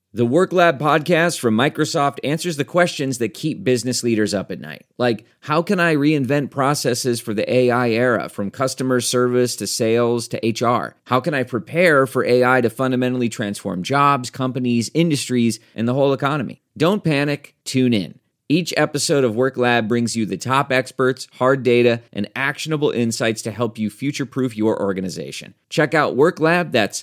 The Work Lab podcast from Microsoft answers the questions that keep business leaders up at night. Like, how can I reinvent processes for the AI era, from customer service to sales to HR? How can I prepare for AI to fundamentally transform jobs, companies, industries, and the whole economy? Don't panic, tune in. Each episode of Work Lab brings you the top experts, hard data, and actionable insights to help you future-proof your organization. Check out Work Lab, that's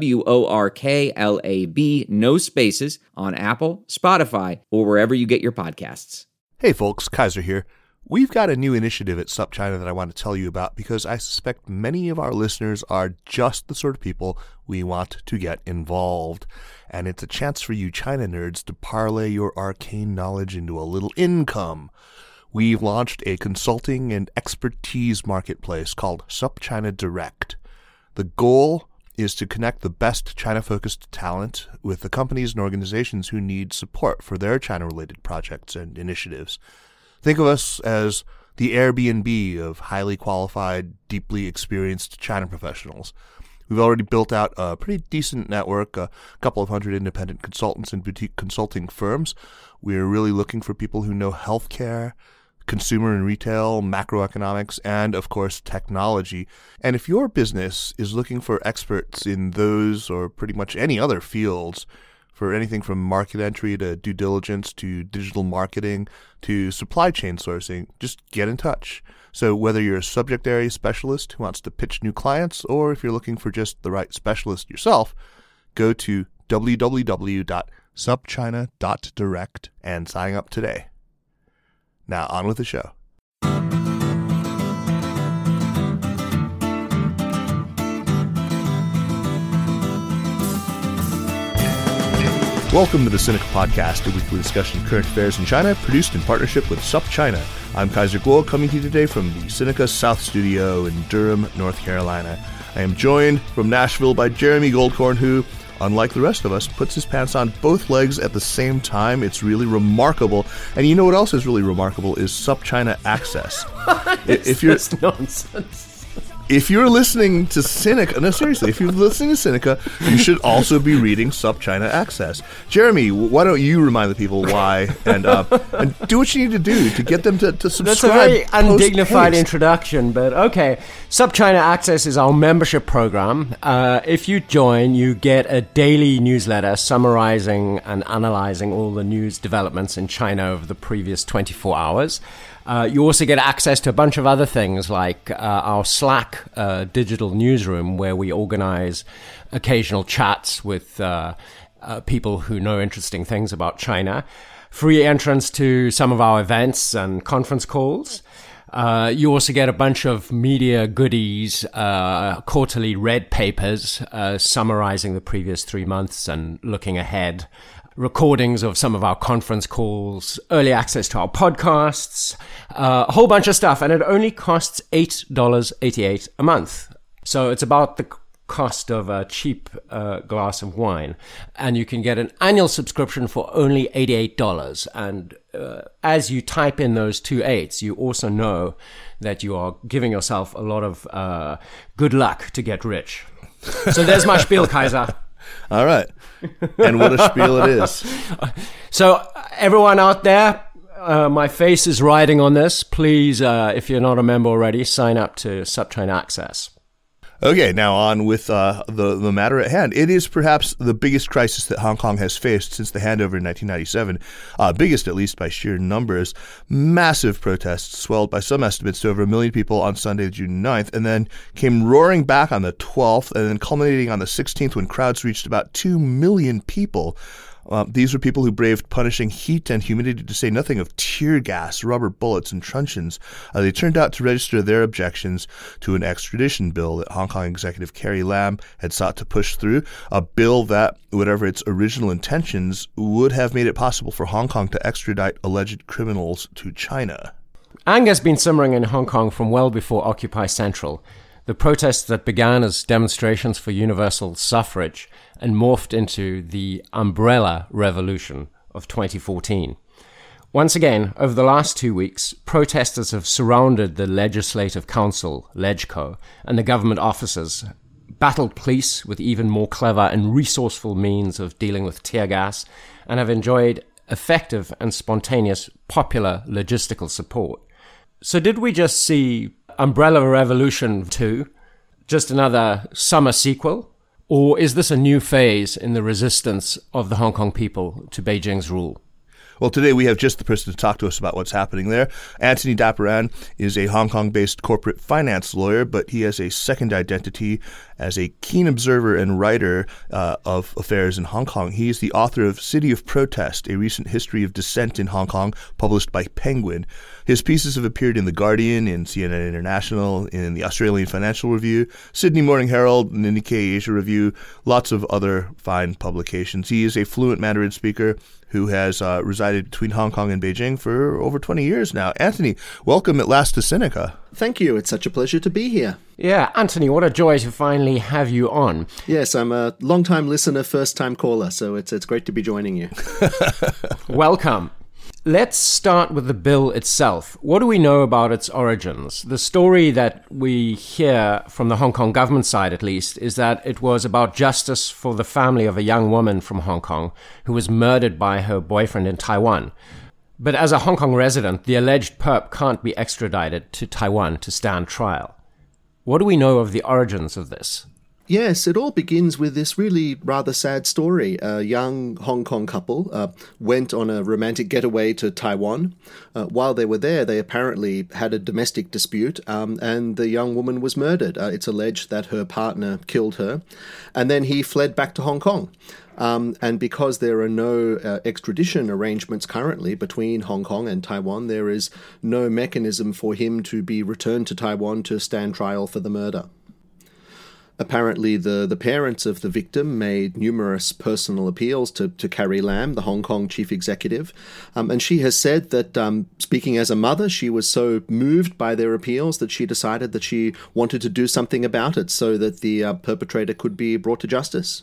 WORKLAB, no spaces, on Apple, Spotify, or wherever you get your podcasts. Hey folks, Kaiser here. We've got a new initiative at SupChina that I want to tell you about because I suspect many of our listeners are just the sort of people we want to get involved. And it's a chance for you China nerds to parlay your arcane knowledge into a little income. We've launched a consulting and expertise marketplace called SupChina Direct. The goal is to connect the best China-focused talent with the companies and organizations who need support for their China-related projects and initiatives. Think of us as the Airbnb of highly qualified, deeply experienced China professionals. We've already built out a pretty decent network, a couple of hundred independent consultants and boutique consulting firms. We're really looking for people who know healthcare, consumer and retail, macroeconomics, and, of course, technology. And if your business is looking for experts in those or pretty much any other fields, for anything from market entry to due diligence to digital marketing to supply chain sourcing, just get in touch. So whether you're a subject area specialist who wants to pitch new clients, or if you're looking for just the right specialist yourself, go to www.supchina.direct and sign up today. Now on with the show. Welcome to the Sinica Podcast, a weekly discussion of current affairs in China, produced in partnership with SupChina. I'm Kaiser Kuo, coming to you today from the Sinica South Studio in Durham, North Carolina. I am joined from Nashville by Jeremy Goldkorn, who, unlike the rest of us, puts his pants on both legs at the same time. It's really remarkable. And you know what else is really remarkable is SupChina Access. If you're That's nonsense. If you're listening to Sinica, no, seriously, if you're listening to Sinica, you should also be reading SupChina Access. Jeremy, why don't you remind the people why and do what you need to do to get them to subscribe. That's a very undignified introduction, but okay. SupChina Access is our membership program. If you join, you get a daily newsletter summarizing and analyzing all the news developments in China over the previous 24 hours. You also get access to a bunch of other things like our Slack digital newsroom, where we organize occasional chats with people who know interesting things about China, free entrance to some of our events and conference calls. You also get a bunch of media goodies, quarterly red papers summarizing the previous 3 months and looking ahead, recordings of some of our conference calls, early access to our podcasts, a whole bunch of stuff. And it only costs $8.88 a month. So it's about the cost of a cheap glass of wine. And you can get an annual subscription for only $88. And as you type in those 2 8s, you also know that you are giving yourself a lot of good luck to get rich. So there's my spiel, Kaiser. All right. And what a spiel it is. So everyone out there, my face is riding on this. Please, if you're not a member already, sign up to SupChina Access. Okay, now on with the matter at hand. It is perhaps the biggest crisis that Hong Kong has faced since the handover in 1997, biggest at least by sheer numbers. Massive protests swelled by some estimates to over 1 million people on Sunday, June 9th, and then came roaring back on the 12th, and then culminating on the 16th when crowds reached about 2 million people. These were people who braved punishing heat and humidity, to say nothing of tear gas, rubber bullets, and truncheons. They turned out to register their objections to an extradition bill that Hong Kong Executive Carrie Lam had sought to push through, a bill that, whatever its original intentions, would have made it possible for Hong Kong to extradite alleged criminals to China. Anger has been simmering in Hong Kong from well before Occupy Central. The protests that began as demonstrations for universal suffrage and morphed into the umbrella revolution of 2014. Once again, over the last 2 weeks, protesters have surrounded the Legislative Council, LegCo, and the government offices battled police with even more clever and resourceful means of dealing with tear gas, and have enjoyed effective and spontaneous popular logistical support. So did we just see Umbrella Revolution 2, just another summer sequel? Or is this a new phase in the resistance of the Hong Kong people to Beijing's rule? Well, today we have just the person to talk to us about what's happening there. Anthony Dapiran is a Hong Kong-based corporate finance lawyer, but he has a second identity as a keen observer and writer of affairs in Hong Kong. He is the author of City of Protest, a recent history of dissent in Hong Kong, published by Penguin. His pieces have appeared in The Guardian, in CNN International, in the Australian Financial Review, Sydney Morning Herald, and the Nikkei Asia Review, lots of other fine publications. He is a fluent Mandarin speaker who has resided between Hong Kong and Beijing for over 20 years now. Anthony, welcome at last to Sinica. Thank you. It's such a pleasure to be here. Yeah, Anthony, what a joy to finally have you on. Yes, I'm a long-time listener, first-time caller, so it's great to be joining you. Welcome. Let's start with the bill itself. What do we know about its origins? The story that we hear from the Hong Kong government side, at least, is that it was about justice for the family of a young woman from Hong Kong who was murdered by her boyfriend in Taiwan. But as a Hong Kong resident, the alleged perp can't be extradited to Taiwan to stand trial. What do we know of the origins of this? Yes, it all begins with this really rather sad story. A young Hong Kong couple went on a romantic getaway to Taiwan. While they were there, they apparently had a domestic dispute, and the young woman was murdered. It's alleged that her partner killed her, and then he fled back to Hong Kong. And because there are no extradition arrangements currently between Hong Kong and Taiwan, there is no mechanism for him to be returned to Taiwan to stand trial for the murder. Apparently, the parents of the victim made numerous personal appeals to Carrie Lam, the Hong Kong chief executive, and she has said that, speaking as a mother, she was so moved by their appeals that she decided that she wanted to do something about it so that the perpetrator could be brought to justice.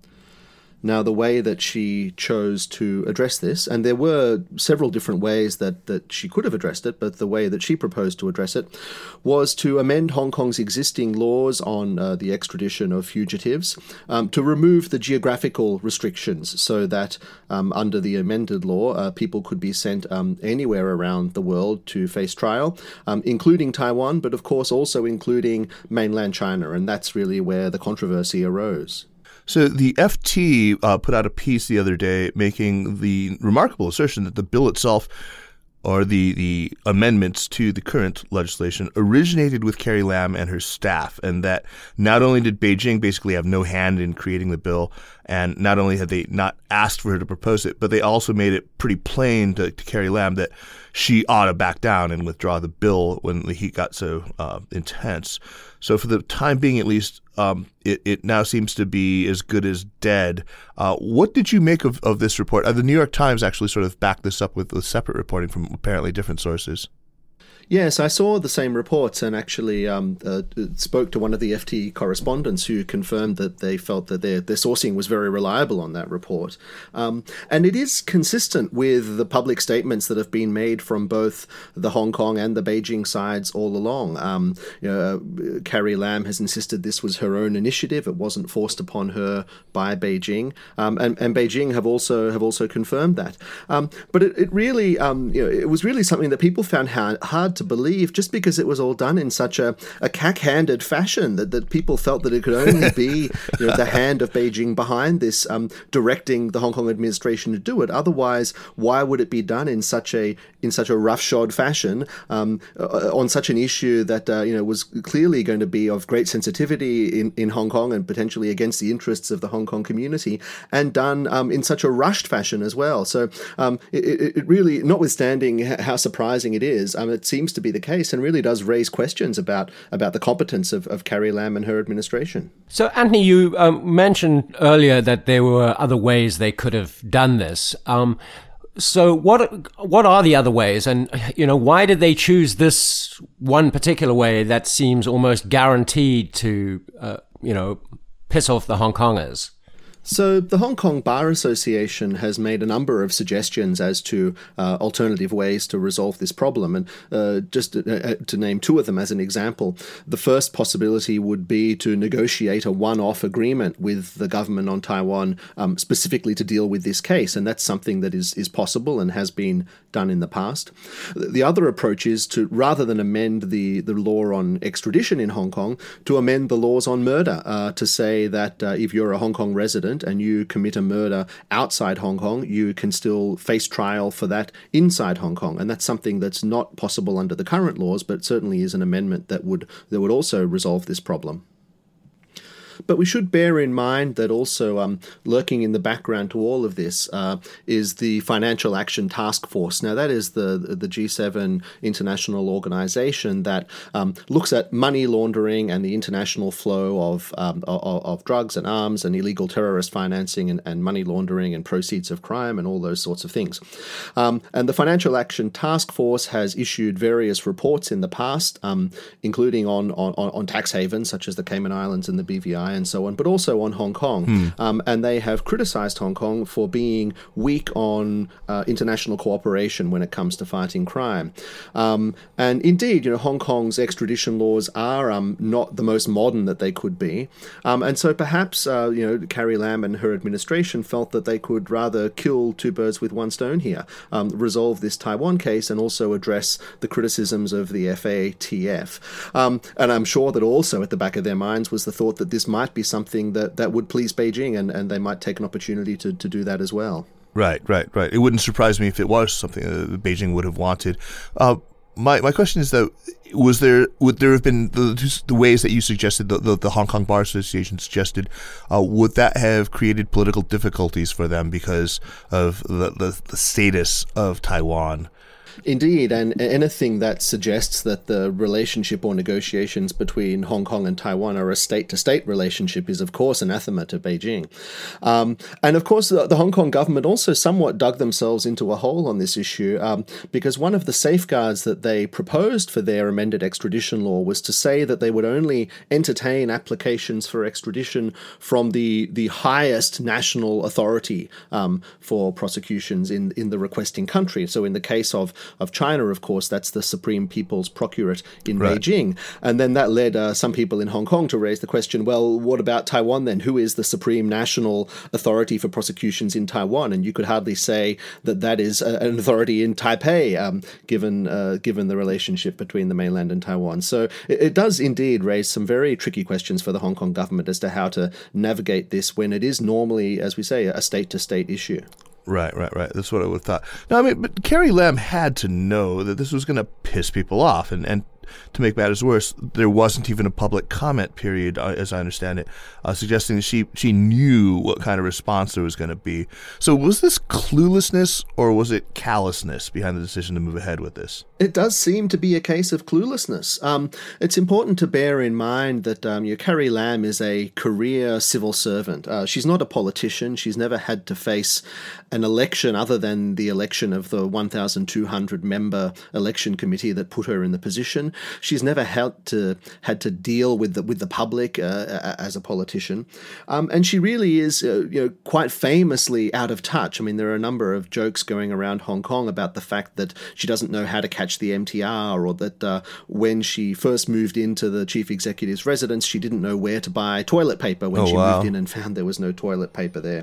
Now, the way that she chose to address this, and there were several different ways that she could have addressed it, but the way that she proposed to address it was to amend Hong Kong's existing laws on the extradition of fugitives to remove the geographical restrictions so that under the amended law, people could be sent anywhere around the world to face trial, including Taiwan, but of course also including mainland China, and that's really where the controversy arose. So the FT put out a piece the other day making the remarkable assertion that the bill itself, or the amendments to the current legislation, originated with Carrie Lam and her staff, and that not only did Beijing basically have no hand in creating the bill, and not only had they not asked for her to propose it, but they also made it pretty plain to Carrie Lam that she ought to back down and withdraw the bill when the heat got so intense. So for the time being, at least, it now seems to be as good as dead. What did you make of this report? The New York Times actually sort of backed this up with separate reporting from apparently different sources. Yes, I saw the same reports and actually spoke to one of the FT correspondents who confirmed that they felt that their sourcing was very reliable on that report. And it is consistent with the public statements that have been made from both the Hong Kong and the Beijing sides all along. Carrie Lam has insisted this was her own initiative. It wasn't forced upon her by Beijing. And Beijing have also confirmed that. But it really, it was really something that people found hard to believe, just because it was all done in such a cack-handed fashion that people felt that it could only be the hand of Beijing behind this, directing the Hong Kong administration to do it. Otherwise, why would it be done in such a roughshod fashion on such an issue that was clearly going to be of great sensitivity in Hong Kong and potentially against the interests of the Hong Kong community, and done in such a rushed fashion as well. So it really, notwithstanding how surprising it is, it seems to be the case and really does raise questions about the competence of Carrie Lam and her administration. So, Anthony, you mentioned earlier that there were other ways they could have done this. So what are the other ways? And, why did they choose this one particular way that seems almost guaranteed to, piss off the Hong Kongers? So the Hong Kong Bar Association has made a number of suggestions as to alternative ways to resolve this problem. And just to name two of them as an example, the first possibility would be to negotiate a one-off agreement with the government on Taiwan specifically to deal with this case. And that's something that is possible and has been done in the past. The other approach is to, rather than amend the law on extradition in Hong Kong, to amend the laws on murder, to say that if you're a Hong Kong resident and you commit a murder outside Hong Kong, you can still face trial for that inside Hong Kong. And that's something that's not possible under the current laws, but certainly is an amendment that would also resolve this problem. But we should bear in mind that also lurking in the background to all of this is the Financial Action Task Force. Now, that is the G7 international organization that looks at money laundering and the international flow of drugs and arms and illegal terrorist financing and money laundering and proceeds of crime and all those sorts of things. And the Financial Action Task Force has issued various reports in the past, including on tax havens such as the Cayman Islands and the BVI and so on, but also on Hong Kong. And they have criticized Hong Kong for being weak on international cooperation when it comes to fighting crime. And indeed, Hong Kong's extradition laws are not the most modern that they could be. And so perhaps, Carrie Lam and her administration felt that they could rather kill two birds with one stone here, resolve this Taiwan case and also address the criticisms of the FATF. And I'm sure that also at the back of their minds was the thought that this might be something that would please Beijing, and they might take an opportunity to do that as well. Right. It wouldn't surprise me if it was something that Beijing would have wanted. My question is, though, would there have been the ways that you suggested, the Hong Kong Bar Association suggested, would that have created political difficulties for them because of the status of Taiwan? Indeed, and anything that suggests that the relationship or negotiations between Hong Kong and Taiwan are a state-to-state relationship is, of course, anathema to Beijing. And, of course, the Hong Kong government also somewhat dug themselves into a hole on this issue because one of the safeguards that they proposed for their amended extradition law was to say that they would only entertain applications for extradition from the highest national authority for prosecutions in the requesting country. So in the case of China, of course, that's the Supreme People's Procurate in Beijing. And then that led some people in Hong Kong to raise the question, well, what about Taiwan then? Who is the Supreme National Authority for Prosecutions in Taiwan? And you could hardly say that is an authority in Taipei, given the relationship between the mainland and Taiwan. So it does indeed raise some very tricky questions for the Hong Kong government as to how to navigate this when it is normally, as we say, a state-to-state issue. Right. That's what I would have thought. No, but Carrie Lam had to know that this was going to piss people off, and to make matters worse, there wasn't even a public comment period, as I understand it, suggesting that she knew what kind of response there was going to be. So was this cluelessness or was it callousness behind the decision to move ahead with this? It does seem to be a case of cluelessness. It's important to bear in mind that Carrie Lam is a career civil servant. She's not a politician. She's never had to face an election other than the election of the 1,200-member election committee that put her in the position. She's never had to deal with the public as a politician, and she really is quite famously out of touch. I mean, there are a number of jokes going around Hong Kong about the fact that she doesn't know how to catch the MTR, or that when she first moved into the chief executive's residence, she didn't know where to buy toilet paper when she moved in and found there was no toilet paper there.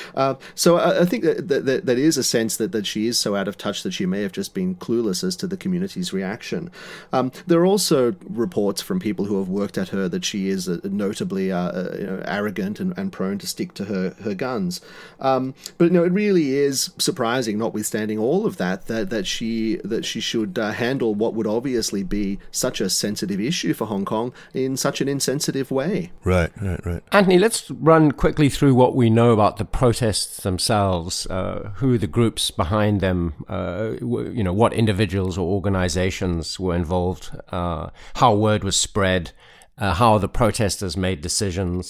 So I think that is a sense that she is so out of touch that she may have just been clueless as to the community's reaction. There are also reports from people who have worked at her that she is notably arrogant and prone to stick to her guns. But it really is surprising, notwithstanding all of that she should handle what would obviously be such a sensitive issue for Hong Kong in such an insensitive way. Right. Anthony, let's run quickly through what we know about the protests themselves. Who are the groups behind them? What individuals or organizations were involved? How word was spread? How the protesters made decisions?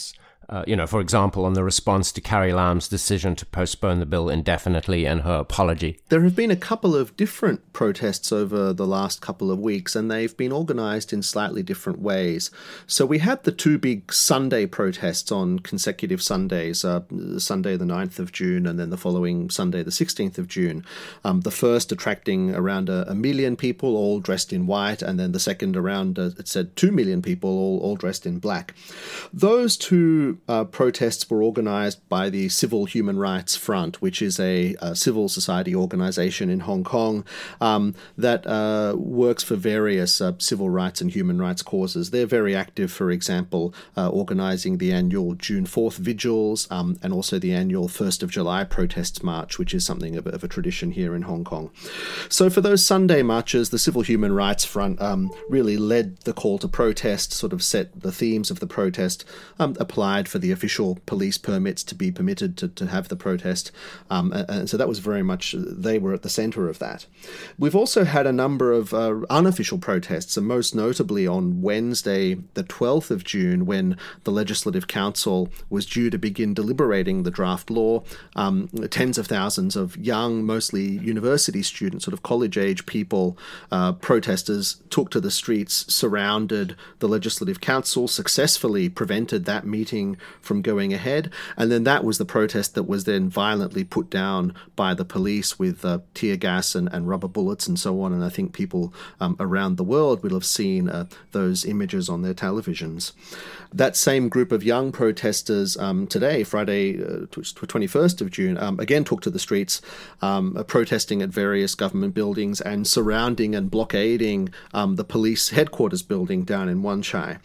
For example, on the response to Carrie Lam's decision to postpone the bill indefinitely and her apology. There have been a couple of different protests over the last couple of weeks, and they've been organized in slightly different ways. So we had the two big Sunday protests on consecutive Sundays, Sunday the 9th of June and then the following Sunday the 16th of June. The first attracting around a million people all dressed in white, and then the second around, it said 2 million people all dressed in black. Those two protests were organized by the Civil Human Rights Front, which is a civil society organization in Hong Kong that works for various civil rights and human rights causes. They're very active, for example, organizing the annual June 4th vigils and also the annual 1st of July protests march, which is something of a tradition here in Hong Kong. So for those Sunday marches, the Civil Human Rights Front really led the call to protest, sort of set the themes of the protest, applied for the official police permits to be permitted to have the protest. And so that was very much, they were at the center of that. We've also had a number of unofficial protests, and most notably on Wednesday, the 12th of June, when the Legislative Council was due to begin deliberating the draft law. Tens of thousands of young, mostly university students, sort of college-age people, protesters, took to the streets, surrounded the Legislative Council, successfully prevented that meeting from going ahead, and then that was the protest that was then violently put down by the police with tear gas and rubber bullets and so on. And I think people around the world will have seen those images on their televisions. That same group of young protesters today, Friday, 21st of June, again took to the streets, protesting at various government buildings and surrounding and blockading the police headquarters building down in Wan Chai.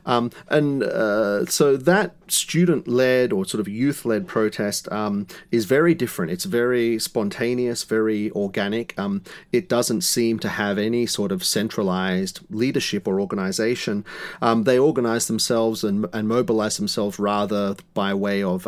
So that student-led or sort of youth-led protest is very different. It's very spontaneous, very organic. It doesn't seem to have any sort of centralized leadership or organization. They organize themselves and mobilize themselves rather by way of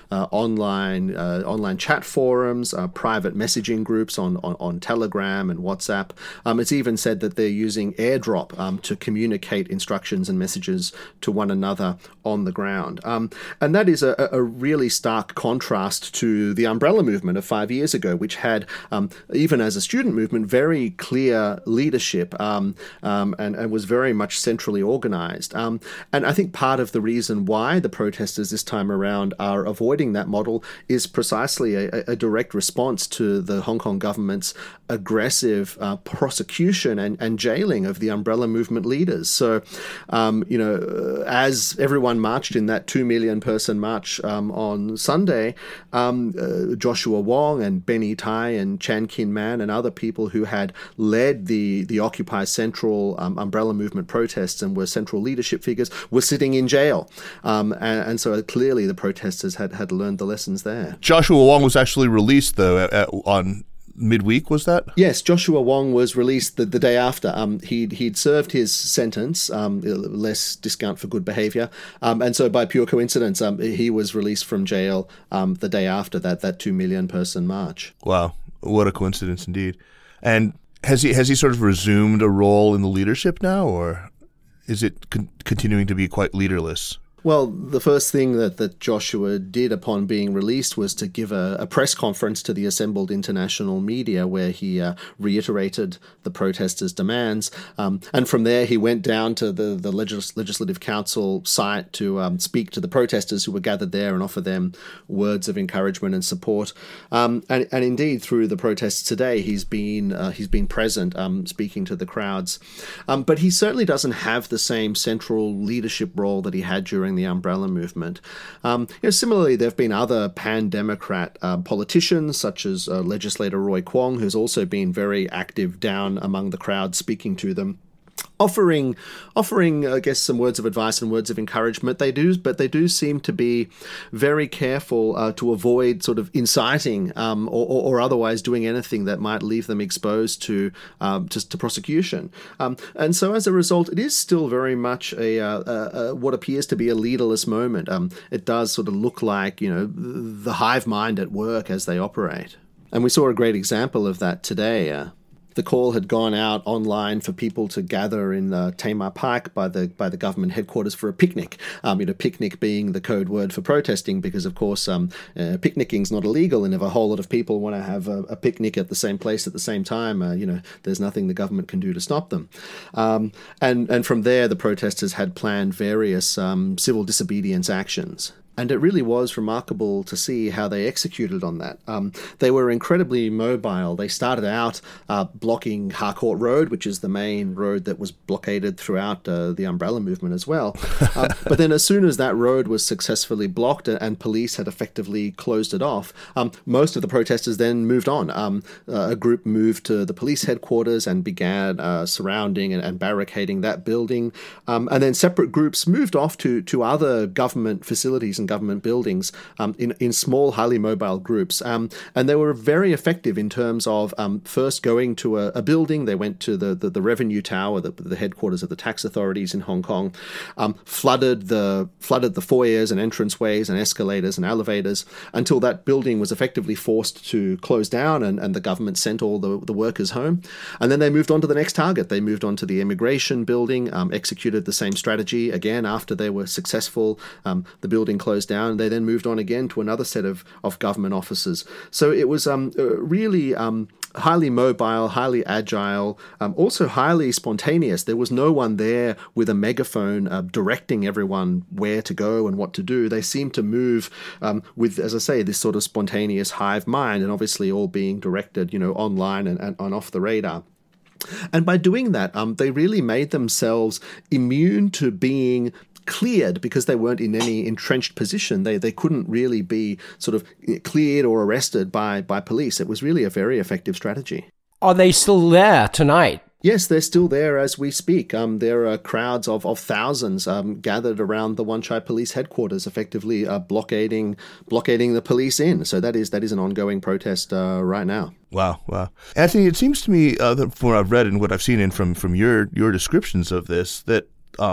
online chat forums, private messaging groups on Telegram and WhatsApp. It's even said that they're using AirDrop to communicate instructions and messages to one another on the ground. And that is a really stark contrast to the umbrella movement of 5 years ago, which had, even as a student movement, very clear leadership and was very much centrally organized. And I think part of the reason why the protesters this time around are avoiding that model is precisely a direct response to the Hong Kong government's aggressive prosecution and jailing of the umbrella movement leaders. So, as everyone marched in that 2 million person march on Sunday, Joshua Wong and Benny Tai and Chan Kin Man and other people who had led the Occupy Central umbrella movement protests and were central leadership figures were sitting in jail. And so clearly the protesters had learned the lessons there. Joshua Wong was actually released, though, on midweek, was that? Yes, Joshua Wong was released the day after. He'd served his sentence, less discount for good behavior, and so by pure coincidence, he was released from jail the day after that 2 million person march. Wow, what a coincidence indeed! And has he sort of resumed a role in the leadership now, or is it continuing to be quite leaderless? Well, the first thing that Joshua did upon being released was to give a press conference to the assembled international media where he reiterated the protesters' demands. And from there, he went down to the Legislative Council site to speak to the protesters who were gathered there and offer them words of encouragement and support. And indeed, through the protests today, he's been present, speaking to the crowds. But he certainly doesn't have the same central leadership role that he had during the umbrella movement. Similarly, there have been other pan-Democrat politicians, such as legislator Roy Kwong, who's also been very active down among the crowd, speaking to them, offering, I guess, some words of advice and words of encouragement. They do seem to be very careful to avoid sort of inciting or otherwise doing anything that might leave them exposed to prosecution. And so as a result, it is still very much a what appears to be a leaderless moment. It does sort of look like, the hive mind at work as they operate. And we saw a great example of that today. the call had gone out online for people to gather in Tamar Pike by the government headquarters for a picnic. Picnic being the code word for protesting, because of course picnicking's not illegal, and if a whole lot of people want to have a picnic at the same place at the same time, there's nothing the government can do to stop them. And from there, the protesters had planned various civil disobedience actions. And it really was remarkable to see how they executed on that. They were incredibly mobile. They started out blocking Harcourt Road, which is the main road that was blockaded throughout the Umbrella movement as well. But then as soon as that road was successfully blocked and police had effectively closed it off, most of the protesters then moved on. A group moved to the police headquarters and began surrounding and barricading that building. And then separate groups moved off to other government facilities and government buildings in small, highly mobile groups. And they were very effective in terms of first going to a building. They went to the revenue tower, the headquarters of the tax authorities in Hong Kong, flooded the foyers and entranceways and escalators and elevators until that building was effectively forced to close down and the government sent all the workers home. And then they moved on to the next target. They moved on to the immigration building, executed the same strategy. Again, after they were successful, the building closed down. They then moved on again to another set of government offices. So it was really highly mobile, highly agile, also highly spontaneous. There was no one there with a megaphone directing everyone where to go and what to do. They seemed to move with, as I say, this sort of spontaneous hive mind, and obviously all being directed, online and off the radar. And by doing that, they really made themselves immune to being cleared, because they weren't in any entrenched position. They couldn't really be sort of cleared or arrested by police. It was really a very effective strategy. Are they still there tonight? Yes, they're still there as we speak. There are crowds of thousands gathered around the Wan Chai police headquarters, effectively blockading the police in. So that is an ongoing protest right now. Wow. Anthony, it seems to me that from what I've read and what I've seen from your descriptions of this, that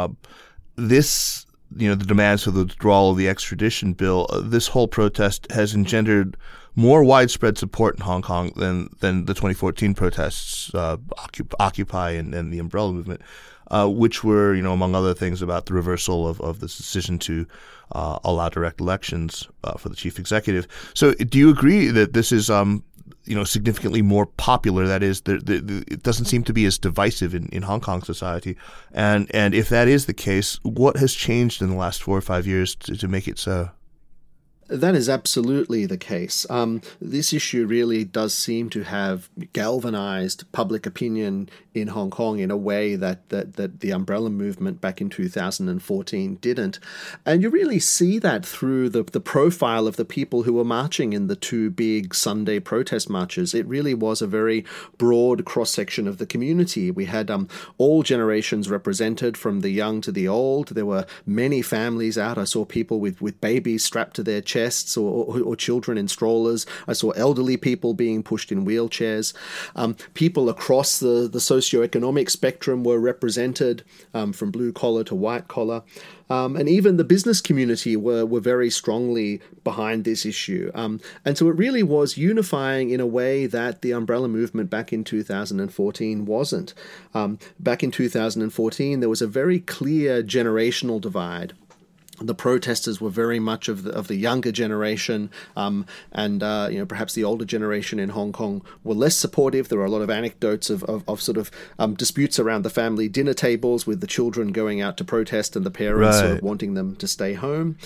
this, the demands for the withdrawal of the extradition bill, this whole protest has engendered more widespread support in Hong Kong than the 2014 protests, Occupy and the Umbrella movement, which were, among other things, about the reversal of this decision to allow direct elections for the chief executive. So do you agree that this is significantly more popular? That is, it doesn't seem to be as divisive in Hong Kong society. And if that is the case, what has changed in the last 4 or 5 years to make it so? That is absolutely the case. This issue really does seem to have galvanized public opinion in Hong Kong in a way that the Umbrella movement back in 2014 didn't. And you really see that through the profile of the people who were marching in the two big Sunday protest marches. It really was a very broad cross-section of the community. We had all generations represented, from the young to the old. There were many families out. I saw people with babies strapped to their chests or children in strollers. I saw elderly people being pushed in wheelchairs. People across the socioeconomic spectrum were represented, from blue collar to white collar. And even the business community were very strongly behind this issue. And so it really was unifying in a way that the Umbrella movement back in 2014 wasn't. Back in 2014, there was a very clear generational divide. The protesters were very much of the younger generation, and perhaps the older generation in Hong Kong were less supportive. There were a lot of anecdotes of sort of disputes around the family dinner tables, with the children going out to protest and the parents sort of wanting them to stay home.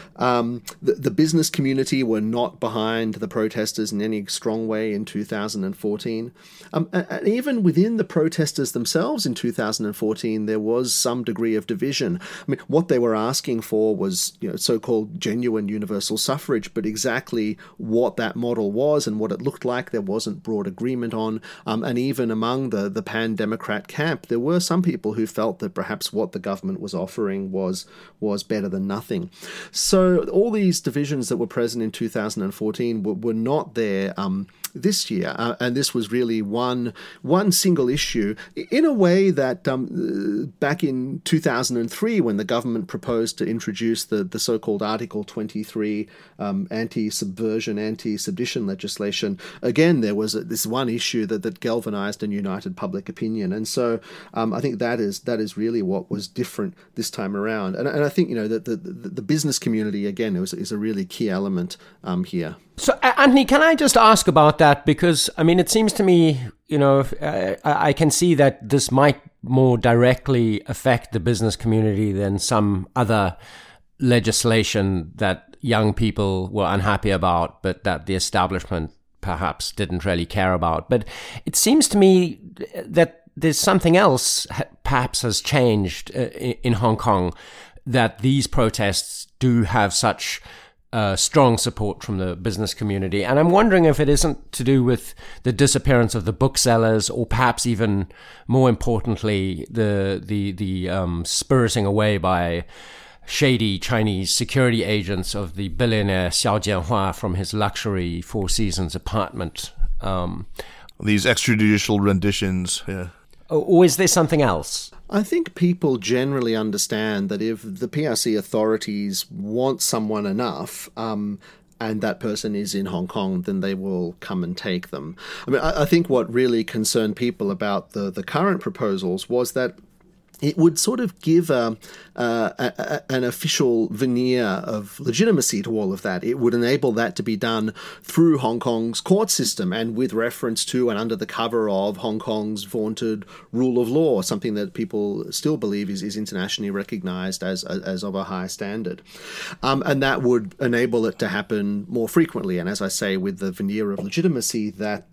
The business community were not behind the protesters in any strong way in 2014. And even within the protesters themselves in 2014, there was some degree of division. I mean, what they were asking for was, so-called genuine universal suffrage, but exactly what that model was and what it looked like, there wasn't broad agreement on. And even among the pan-democrat camp, there were some people who felt that perhaps what the government was offering was better than nothing. So all these divisions that were present in 2014 were not there this year, and this was really one single issue in a way that back in 2003, when the government proposed to introduce the so-called Article 23 anti-subversion, anti-sedition legislation, again there was this one issue that galvanized and united public opinion, and so I think that is really what was different this time around, and I think that the business community again is a really key element here. So, Anthony, can I just ask about that? Because, I mean, it seems to me, I can see that this might more directly affect the business community than some other legislation that young people were unhappy about, but that the establishment perhaps didn't really care about. But it seems to me that there's something else perhaps has changed in Hong Kong, that these protests do have such strong support from the business community. And I'm wondering if it isn't to do with the disappearance of the booksellers, or perhaps even more importantly, the spiriting away by shady Chinese security agents of the billionaire Xiao Jianhua from his luxury Four Seasons apartment. These extrajudicial renditions, yeah. Or is there something else? I think people generally understand that if the PRC authorities want someone enough, and that person is in Hong Kong, then they will come and take them. I mean, I think what really concerned people about the current proposals was that it would sort of give an official veneer of legitimacy to all of that. It would enable that to be done through Hong Kong's court system and with reference to and under the cover of Hong Kong's vaunted rule of law, something that people still believe is internationally recognized as of a high standard. And that would enable it to happen more frequently. And as I say, with the veneer of legitimacy that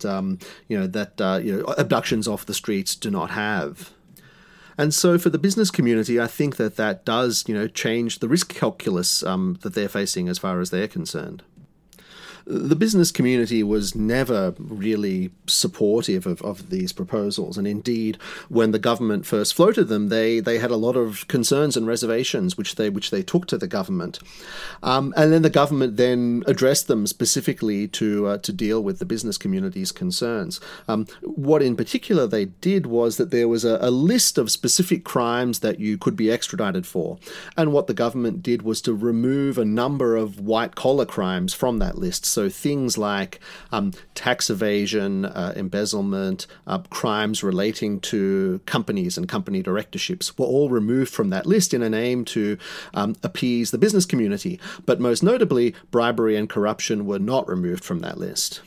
abductions off the streets do not have. And so for the business community, I think that does, change the risk calculus that they're facing as far as they're concerned. The business community was never really supportive of these proposals. And indeed, when the government first floated them, they had a lot of concerns and reservations, which they took to the government. And then the government then addressed them specifically to deal with the business community's concerns. What in particular they did was that there was a list of specific crimes that you could be extradited for. And what the government did was to remove a number of white-collar crimes from that list. So things like tax evasion, embezzlement, crimes relating to companies and company directorships were all removed from that list in an aim to appease the business community. But most notably, bribery and corruption were not removed from that list.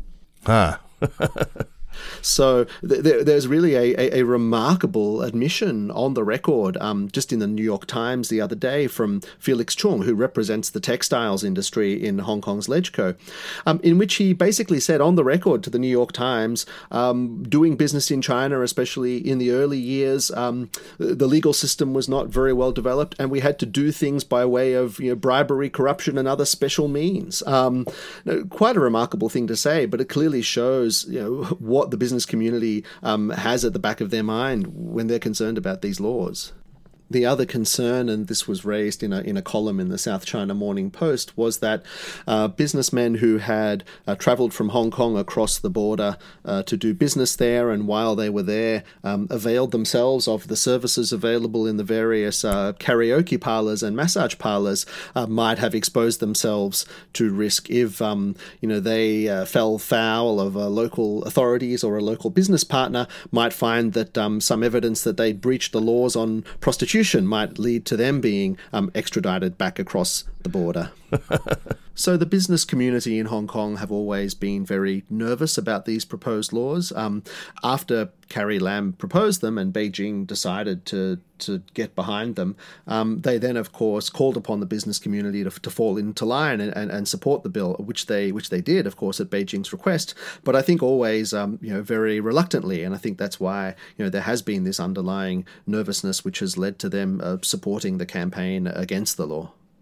So there's really a remarkable admission on the record, just in the New York Times the other day, from Felix Chung, who represents the textiles industry in Hong Kong's LegCo, in which he basically said on the record to the New York Times, doing business in China, especially in the early years, the legal system was not very well developed, and we had to do things by way of bribery, corruption, and other special means. Quite a remarkable thing to say, but it clearly shows what the business community has at the back of their mind when they're concerned about these laws. The other concern, and this was raised in a column in the South China Morning Post, was that businessmen who had travelled from Hong Kong across the border to do business there, and while they were there, availed themselves of the services available in the various karaoke parlours and massage parlours, might have exposed themselves to risk if they fell foul of local authorities or a local business partner, might find that some evidence that they breached the laws on prostitution might lead to them being extradited back across the border. So the business community in Hong Kong have always been very nervous about these proposed laws. After Carrie Lam proposed them and Beijing decided to get behind them, they then, of course, called upon the business community to fall into line and support the bill, which they did, of course, at Beijing's request. But I think always, very reluctantly, and I think that's why there has been this underlying nervousness, which has led to them supporting the campaign against the law.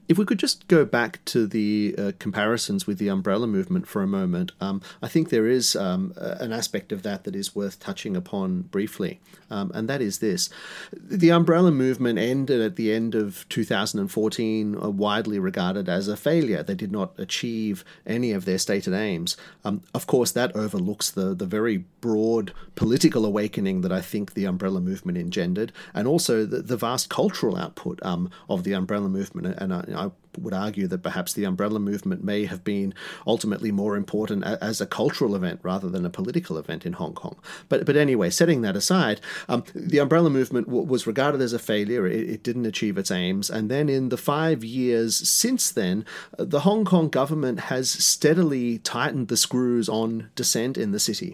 If we could just go back to the comparisons with the umbrella movement for a moment, I think there is an aspect of that is worth touching upon briefly, and that is this. The umbrella movement ended at the end of 2014, widely regarded as a failure. They did not achieve any of their stated aims. Of course, that overlooks the very broad political awakening that I think the umbrella movement engendered, and also the vast cultural output of the umbrella movement. And I would argue that perhaps the umbrella movement may have been ultimately more important as a cultural event rather than a political event in Hong Kong. But anyway, setting that aside, the umbrella movement was regarded as a failure. It didn't achieve its aims. And then in the 5 years since then, the Hong Kong government has steadily tightened the screws on dissent in the city.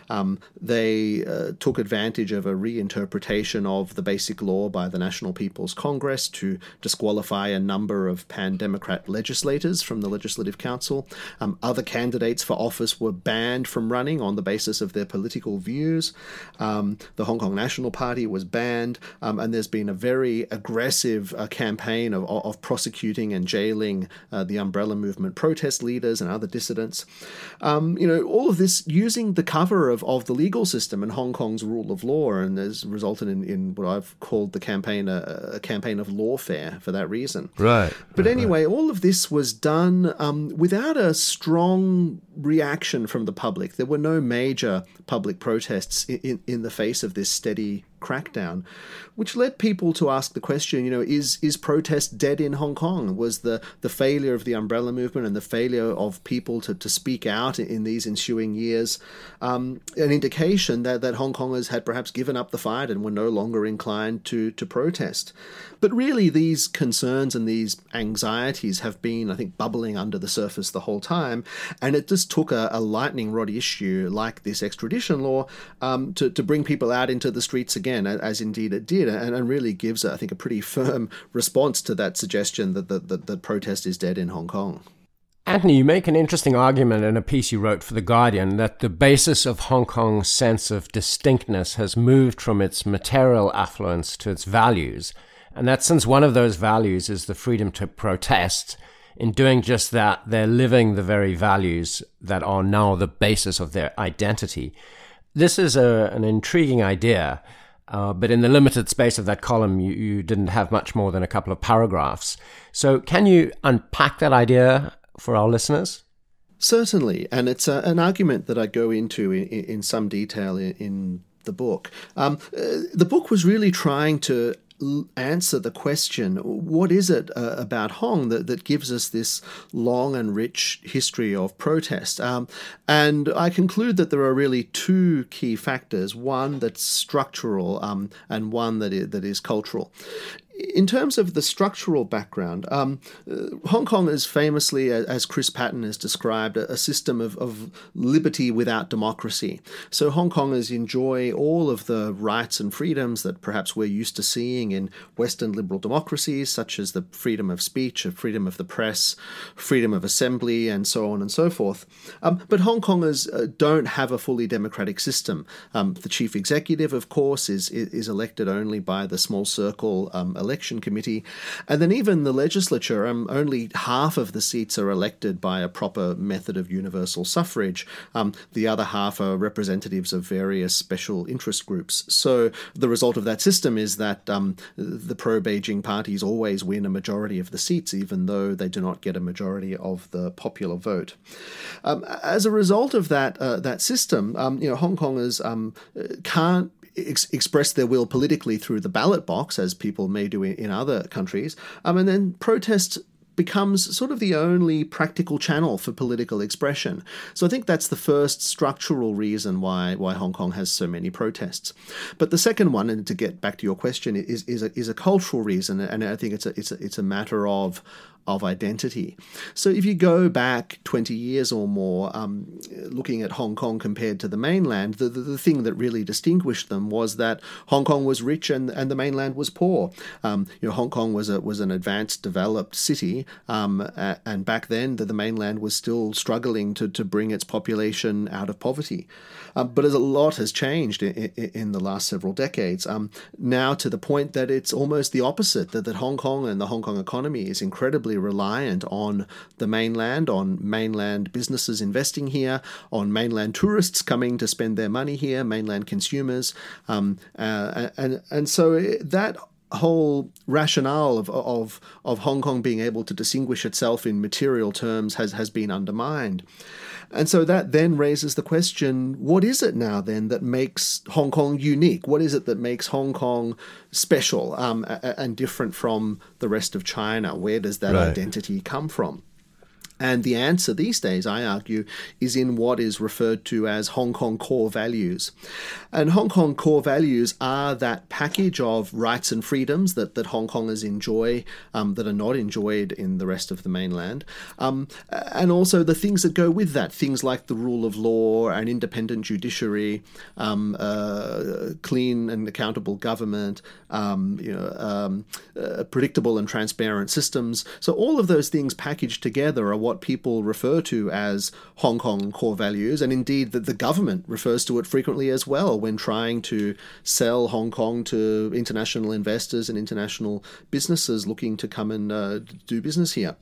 They took advantage of a reinterpretation of the Basic Law by the National People's Congress to disqualify a number of pan-democrat legislators from the Legislative Council. Other candidates for office were banned from running on the basis of their political views. The Hong Kong National Party was banned, and there's been a very aggressive campaign of prosecuting and jailing the umbrella movement protest leaders and other dissidents. All of this using the cover of the legal system and Hong Kong's rule of law, and has resulted in what I've called the campaign a campaign of lawfare for that reason. Right. But anyway, all of this was done without a strong reaction from the public. There were no major public protests in the face of this steady crackdown, which led people to ask the question, is protest dead in Hong Kong? Was the failure of the umbrella movement and the failure of people to speak out in these ensuing years an indication that Hong Kongers had perhaps given up the fight and were no longer inclined to protest? But really, these concerns and these anxieties have been, I think, bubbling under the surface the whole time, and it just took a lightning rod issue like this extradition law to bring people out into the streets again, as indeed it did, and really gives, I think, a pretty firm response to that suggestion that protest is dead in Hong Kong. Anthony, you make an interesting argument in a piece you wrote for The Guardian that the basis of Hong Kong's sense of distinctness has moved from its material affluence to its values, and that since one of those values is the freedom to protest, in doing just that, they're living the very values that are now the basis of their identity. This is an intriguing idea, but in the limited space of that column, you didn't have much more than a couple of paragraphs. So can you unpack that idea for our listeners? Certainly, and it's an argument that I go into in some detail in the book. The book was really trying to answer the question, what is it about Hong that gives us this long and rich history of protest? And I conclude that there are really two key factors, one that's structural and one that is cultural. In terms of the structural background, Hong Kong is famously, as Chris Patten has described, a system of liberty without democracy. So Hong Kongers enjoy all of the rights and freedoms that perhaps we're used to seeing in Western liberal democracies, such as the freedom of speech, freedom of the press, freedom of assembly, and so on and so forth. But Hong Kongers don't have a fully democratic system. The chief executive, of course, is elected only by the small circle election committee, and then even the legislature, only half of the seats are elected by a proper method of universal suffrage. The other half are representatives of various special interest groups. So the result of that system is that the pro-Beijing parties always win a majority of the seats, even though they do not get a majority of the popular vote. As a result of that system, Hong Kongers can't express their will politically through the ballot box, as people may do in other countries, and then protest becomes sort of the only practical channel for political expression. So I think that's the first structural reason why Hong Kong has so many protests. But the second one, and to get back to your question, is a cultural reason, and I think it's a matter of identity. So if you go back 20 years or more, looking at Hong Kong compared to the mainland, the thing that really distinguished them was that Hong Kong was rich and the mainland was poor. Hong Kong was an advanced, developed city, and back then the mainland was still struggling to bring its population out of poverty. But a lot has changed in the last several decades, now to the point that it's almost the opposite, that Hong Kong and the Hong Kong economy is incredibly incredibly reliant on the mainland, on mainland businesses investing here, on mainland tourists coming to spend their money here, mainland consumers. And so that whole rationale of Hong Kong being able to distinguish itself in material terms has been undermined. And so that then raises the question, what is it now then that makes Hong Kong unique? What is it that makes Hong Kong special and different from the rest of China? Where does that identity come from? And the answer these days, I argue, is in what is referred to as Hong Kong core values. And Hong Kong core values are that package of rights and freedoms that Hong Kongers enjoy that are not enjoyed in the rest of the mainland. And also the things that go with that, things like the rule of law, an independent judiciary, clean and accountable government, predictable and transparent systems. So all of those things packaged together are what people refer to as Hong Kong core values, and indeed that the government refers to it frequently as well when trying to sell Hong Kong to international investors and international businesses looking to come and do business here.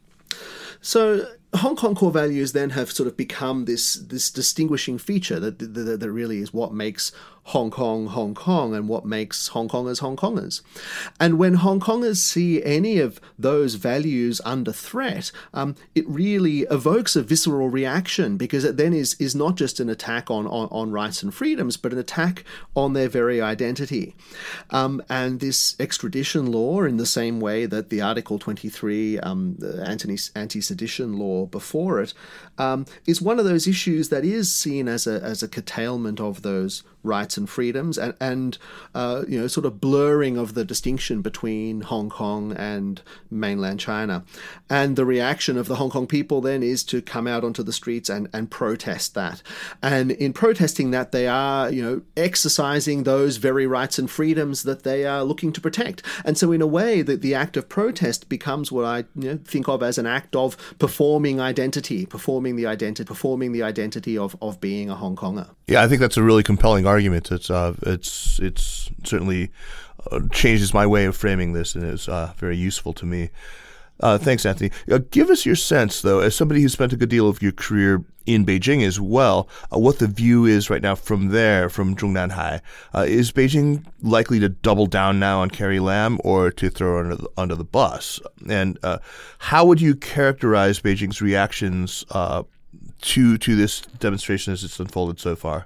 So Hong Kong core values then have sort of become this distinguishing feature that really is what makes Hong Kong, Hong Kong, and what makes Hong Kongers, Hong Kongers. And when Hong Kongers see any of those values under threat, it really evokes a visceral reaction, because it then is not just an attack on rights and freedoms, but an attack on their very identity. And this extradition law, in the same way that the Article 23, the anti-sedition law before it, is one of those issues that is seen as a curtailment of those rights and freedoms, and sort of blurring of the distinction between Hong Kong and mainland China. And the reaction of the Hong Kong people then is to come out onto the streets and protest that. And in protesting that, they are, exercising those very rights and freedoms that they are looking to protect. And so in a way, the act of protest becomes what I think of as an act of performing the identity of being a Hong Konger. Yeah, I think that's a really compelling argument. It's certainly changes my way of framing this, and is very useful to me. Thanks, Anthony. Give us your sense, though, as somebody who spent a good deal of your career in Beijing as well, what the view is right now from there, from Zhongnanhai. Is Beijing likely to double down now on Carrie Lam, or to throw her under the bus? And how would you characterize Beijing's reactions to this demonstration as it's unfolded so far?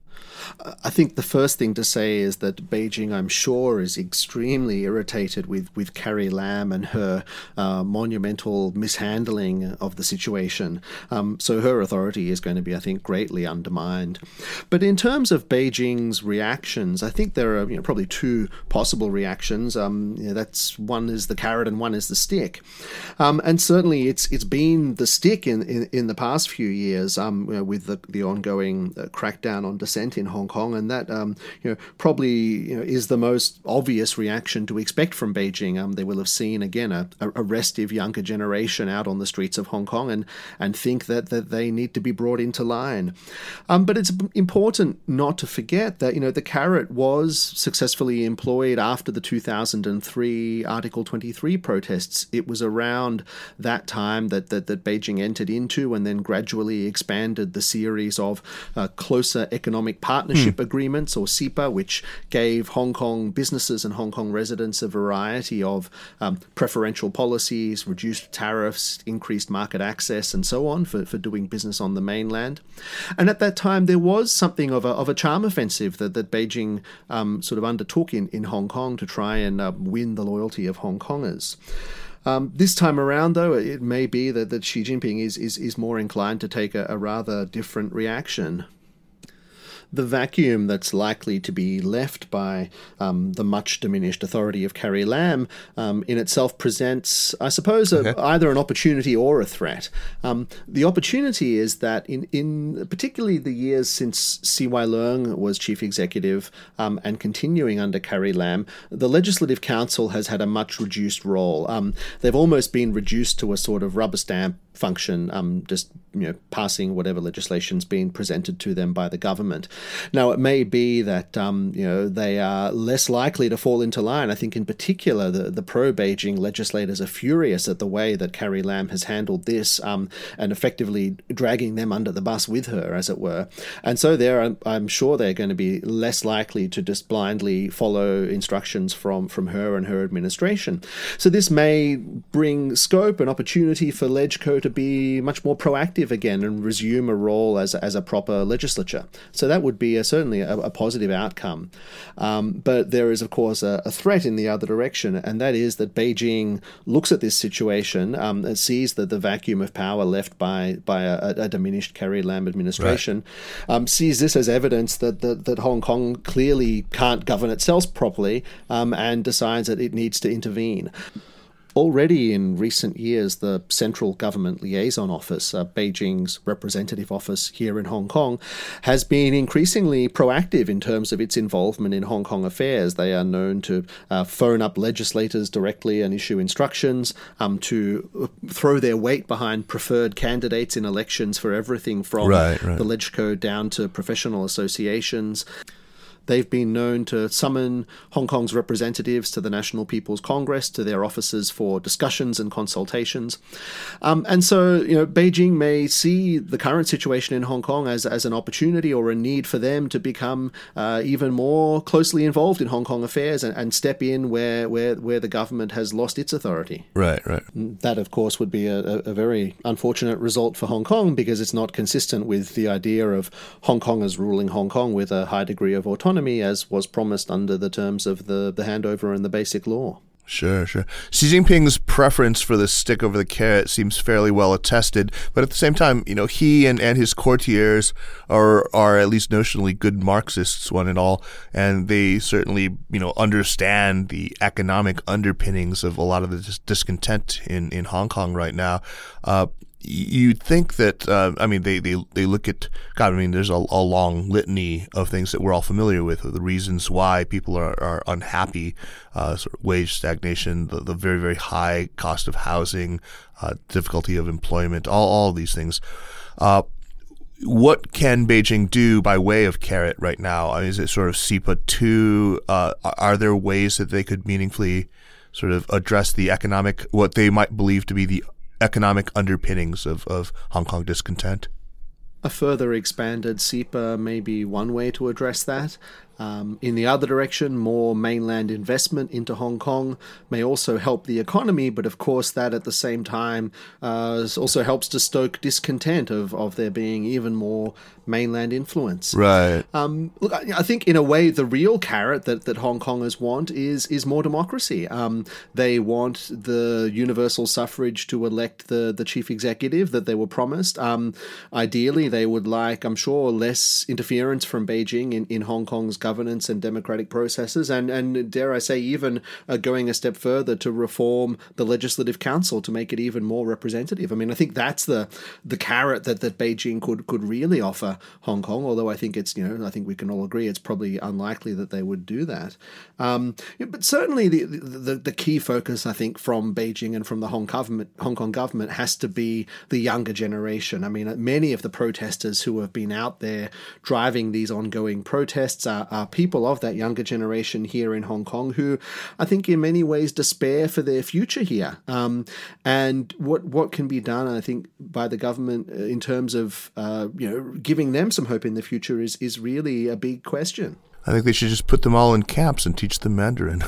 I think the first thing to say is that Beijing, I'm sure, is extremely irritated with Carrie Lam and her monumental mishandling of the situation. So her authority is going to be, I think, greatly undermined. But in terms of Beijing's reactions, I think there are probably two possible reactions. That's one is the carrot and one is the stick. And certainly it's been the stick in the past few years with the ongoing crackdown on dissent in Hong Kong, and that probably is the most obvious reaction to expect from Beijing. They will have seen again a restive younger generation out on the streets of Hong Kong and think that they need to be brought into line. But it's important not to forget that the carrot was successfully employed after the 2003 Article 23 protests. It was around that time that Beijing entered into and then gradually expanded the series of closer economic partnership agreements, or CEPA, which gave Hong Kong businesses and Hong Kong residents a variety of preferential policies, reduced tariffs, increased market access, and so on for doing business on the mainland. And at that time, there was something of a charm offensive that Beijing sort of undertook in Hong Kong to try and win the loyalty of Hong Kongers. This time around, though, it may be that Xi Jinping is more inclined to take a rather different reaction. The vacuum that's likely to be left by the much diminished authority of Carrie Lam in itself presents, I suppose, either an opportunity or a threat. The opportunity is that in particularly the years since CY Leung was chief executive and continuing under Carrie Lam, the Legislative Council has had a much reduced role. They've almost been reduced to a sort of rubber stamp function, just passing whatever legislation's been presented to them by the government. Now, it may be that they are less likely to fall into line. I think in particular the pro-Beijing legislators are furious at the way that Carrie Lam has handled this, and effectively dragging them under the bus with her, as it were. And so I'm sure they're going to be less likely to just blindly follow instructions from her and her administration. So this may bring scope and opportunity for LegCo to be much more proactive again and resume a role as a proper legislature. So that would be certainly a positive outcome. But there is, of course, a threat in the other direction, and that is that Beijing looks at this situation and sees that the vacuum of power left by a diminished Carrie Lam administration, sees this as evidence that Hong Kong clearly can't govern itself properly, and decides that it needs to intervene. Already in recent years, the Central Government Liaison Office, Beijing's representative office here in Hong Kong, has been increasingly proactive in terms of its involvement in Hong Kong affairs. They are known to phone up legislators directly and issue instructions, to throw their weight behind preferred candidates in elections for everything from the LegCo down to professional associations. They've been known to summon Hong Kong's representatives to the National People's Congress, to their offices for discussions and consultations. And so, Beijing may see the current situation in Hong Kong as an opportunity or a need for them to become even more closely involved in Hong Kong affairs and step in where the government has lost its authority. Right. That, of course, would be a very unfortunate result for Hong Kong, because it's not consistent with the idea of Hong Kongers ruling Hong Kong with a high degree of autonomy, as was promised under the terms of the handover and the Basic Law. Sure. Xi Jinping's preference for the stick over the carrot seems fairly well attested, but at the same time, he and his courtiers are at least notionally good Marxists, one and all, and they certainly, understand the economic underpinnings of a lot of the discontent in Hong Kong right now. You'd think that, they look at, there's a long litany of things that we're all familiar with, the reasons why people are unhappy, sort of wage stagnation, the very, very high cost of housing, difficulty of employment, all of these things. What can Beijing do by way of carrot right now? Is it sort of SIPA 2? Are there ways that they could meaningfully sort of address what they might believe to be the economic underpinnings of Hong Kong discontent? A further expanded SIPA may be one way to address that. In the other direction, more mainland investment into Hong Kong may also help the economy, but of course that at the same time also helps to stoke discontent of there being even more mainland influence. Right. Look, I think in a way the real carrot that Hong Kongers want is more democracy. They want the universal suffrage to elect the chief executive that they were promised. Ideally, they would like, I'm sure, less interference from Beijing in Hong Kong's governance and democratic processes, and dare I say, even going a step further to reform the Legislative Council to make it even more representative. I think that's the carrot that Beijing could really offer Hong Kong, although I think I think we can all agree it's probably unlikely that they would do that. But certainly the key focus, I think, from Beijing and from the Hong Kong government has to be the younger generation. Many of the protesters who have been out there driving these ongoing protests are people of that younger generation here in Hong Kong who I think in many ways despair for their future here. And what can be done, I think, by the government in terms of giving them some hope in the future is really a big question. I think they should just put them all in camps and teach them Mandarin.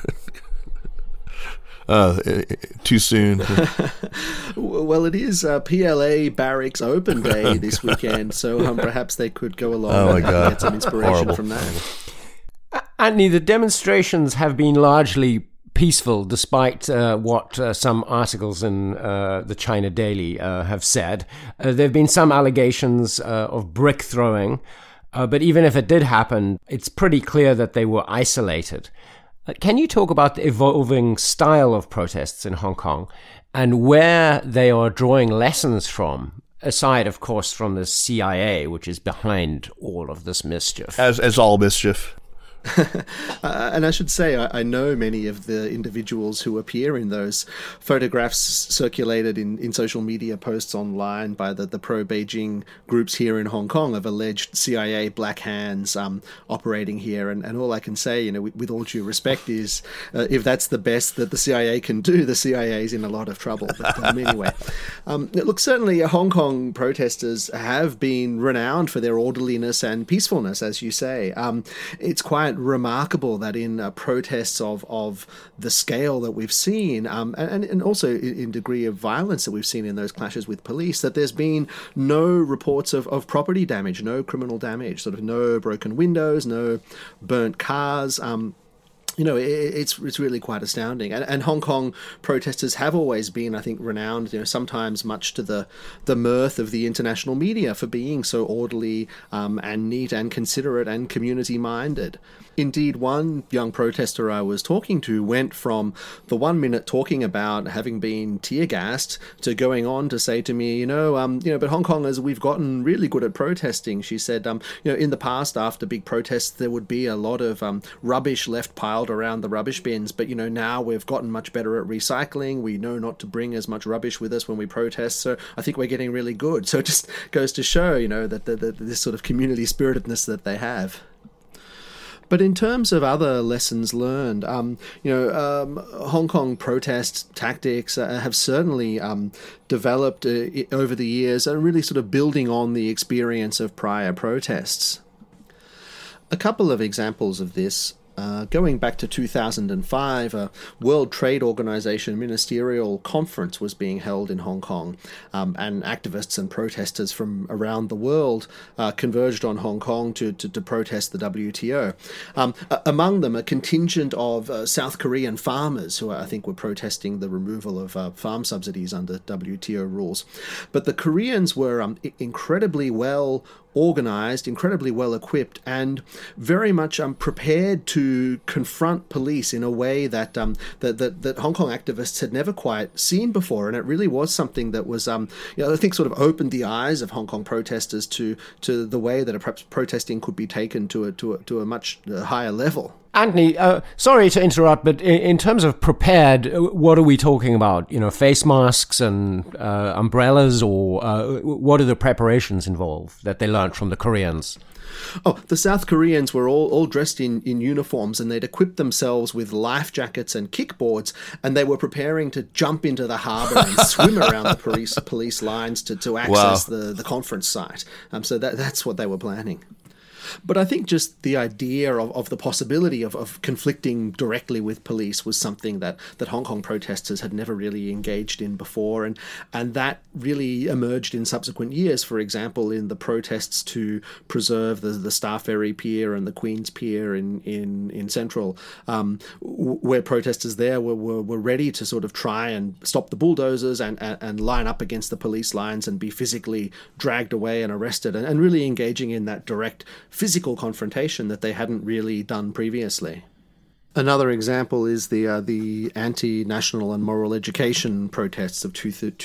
Too soon. Well, it is PLA Barracks Open Day this weekend, so perhaps they could go along and get some inspiration from that. Anthony, the demonstrations have been largely peaceful, despite what some articles in the China Daily have said. There have been some allegations of brick throwing, but even if it did happen, it's pretty clear that they were isolated. Can you talk about the evolving style of protests in Hong Kong and where they are drawing lessons from, aside, of course, from the CIA, which is behind all of this mischief? As all mischief. And I should say, I know many of the individuals who appear in those photographs circulated in social media posts online by the pro-Beijing groups here in Hong Kong of alleged CIA black hands operating here. And all I can say, with all due respect, is if that's the best that the CIA can do, the CIA is in a lot of trouble. But anyway, look, certainly Hong Kong protesters have been renowned for their orderliness and peacefulness, as you say. It's quite remarkable that in protests of the scale that we've seen, and also in degree of violence that we've seen in those clashes with police, that there's been no reports of property damage, no criminal damage, sort of no broken windows, no burnt cars. It's really quite astounding. And Hong Kong protesters have always been, I think, renowned, sometimes much to the mirth of the international media for being so orderly and neat and considerate and community-minded. Indeed, one young protester I was talking to went from the 1 minute talking about having been tear-gassed to going on to say to me, but Hong Kongers, we've gotten really good at protesting. She said, in the past, after big protests, there would be a lot of rubbish left piled around the rubbish bins, but now we've gotten much better at recycling. We know not to bring as much rubbish with us when we protest, so I think we're getting really good. So it just goes to show, that this sort of community spiritedness that they have. But in terms of other lessons learned, Hong Kong protest tactics have certainly developed over the years and really sort of building on the experience of prior protests. A couple of examples of this. Going back to 2005, a World Trade Organization ministerial conference was being held in Hong Kong, and activists and protesters from around the world converged on Hong Kong to protest the WTO. Among them, a contingent of South Korean farmers who I think were protesting the removal of farm subsidies under WTO rules. But the Koreans were incredibly well organized, incredibly well equipped, and very much prepared to confront police in a way that that Hong Kong activists had never quite seen before. And it really was something that was, I think, sort of opened the eyes of Hong Kong protesters to the way that perhaps protesting could be taken to a much higher level. Anthony, sorry to interrupt, but in terms of prepared, what are we talking about? Face masks and umbrellas, or what are the preparations involved that they learned from the Koreans? Oh, the South Koreans were all dressed in uniforms, and they'd equipped themselves with life jackets and kickboards, and they were preparing to jump into the harbour and swim around the police lines to access the conference site. So that's what they were planning. But I think just the idea of the possibility of conflicting directly with police was something that Hong Kong protesters had never really engaged in before, and that really emerged in subsequent years. For example, in the protests to preserve the Star Ferry Pier and the Queen's Pier in Central, where protesters there were ready to sort of try and stop the bulldozers and line up against the police lines and be physically dragged away and arrested, and really engaging in that direct physical confrontation that they hadn't really done previously. Another example is the anti-national and moral education protests of